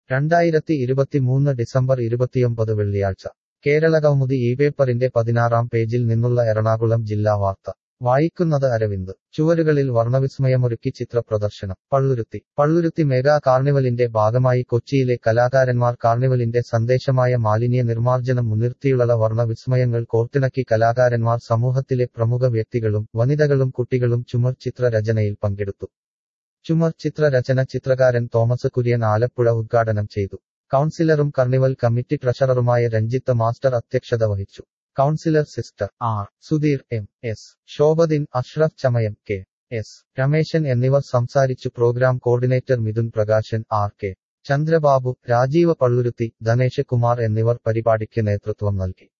2023 December 29 വെള്ളിയാഴ്ച കേരളകൗമുദി ഈ പേപ്പറിന്റെ 16-ാം പേജിൽ നിന്നുള്ള എറണാകുളം ജില്ലാ വാർത്ത വായിക്കുന്നത് അരവിന്ദ്. ചുവരുകളിൽ വർണ്ണവിസ്മയമൊരുക്കി ചിത്രപ്രദർശനം. പള്ളുരുത്തി മെഗാ കാർണിവലിന്റെ ഭാഗമായി കൊച്ചിയിലെ കലാകാരന്മാർ കാർണിവലിന്റെ സന്ദേശമായ മാലിന്യ നിർമ്മാർജ്ജനം മുൻനിർത്തിയുള്ള വർണ്ണവിസ്മയങ്ങൾ കോർത്തിണക്കി കലാകാരന്മാർ സമൂഹത്തിലെ പ്രമുഖ വ്യക്തികളും വനിതകളും കുട്ടികളും ചുമർ ചിത്ര രചനയിൽ പങ്കെടുത്തു. ചുമർ ചിത്ര രചന ചിത്രകാരൻ തോമസ് കുര്യൻ ആലപ്പുഴ ഉദ്ഘാടനം ചെയ്തു. കൗൺസിലറും കർണിവൽ കമ്മിറ്റി ട്രഷററുമായ രഞ്ജിത്ത് മാസ്റ്റർ അധ്യക്ഷത വഹിച്ചു. Councillor sister R. Sudheer, M. S. Shobhadin, Ashraf Chamayam, K. S. Rameshan എന്നിവർ സംസാരിച്ചു. Programme coordinator Mithun Prakashan, R. K. Chandrababu, Rajeev Palluruthy, Dhanesh Kumar എന്നിവർ പരിപാടിക്ക് നേതൃത്വം നൽകി.